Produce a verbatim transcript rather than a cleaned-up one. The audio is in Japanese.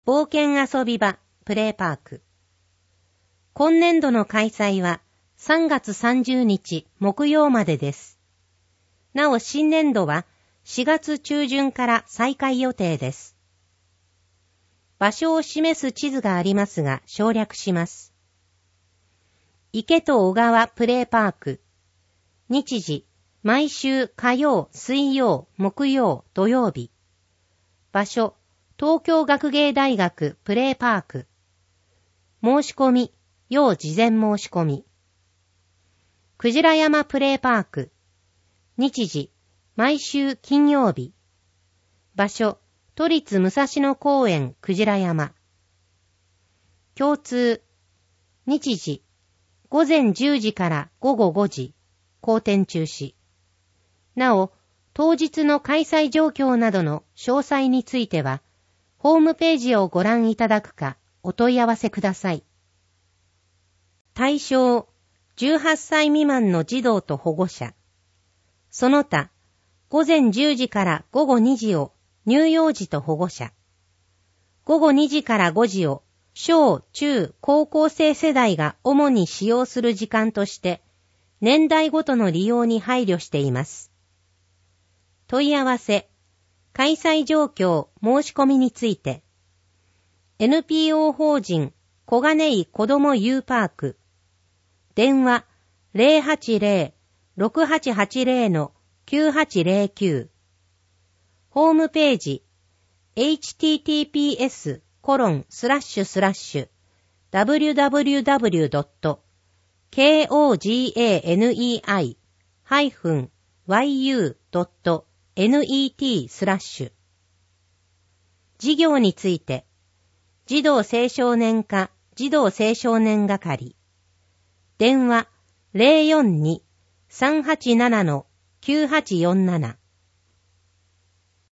冒険遊び場プレイパーク。今年度の開催はさんがつさんじゅうにち木曜までです。なお新年度はしがつちゅうじゅんから再開予定です。場所を示す地図がありますが省略します。池と小川プレイパーク。日時、毎週火曜、水曜、木曜、土曜日。場所、東京学芸大学プレイパーク。申し込み、要事前申し込み。くじら山プレイパーク。日時、毎週金曜日。場所、都立武蔵野公園くじら山。共通、日時、ごぜんじゅうじからごごごじ、後転中止。なお、当日の開催状況などの詳細については、ホームページをご覧いただくか、お問い合わせください。対象、じゅうはっさい未満の児童と保護者。その他、ごぜんじゅうじからごごにじを乳幼児と保護者。ごごにじからごじを小・中・高校生世代が主に使用する時間として、年代ごとの利用に配慮しています。問い合わせ、開催状況、申し込みについて、エヌピーオー 法人小金井子ども U パーク、電話 ゼロはちゼロ ろくはちはちゼロ きゅうはちゼロきゅう、ホームページ エイチティーティーピーエスコロンスラッシュスラッシュダブリュダブリュダブリュドットケーオージーエーエヌイーアイハイフンワイユードットネット スラッシュ。事業について、児童青少年課児童青少年係。電話 ゼロよんに さんはちなな きゅうはちよんなな。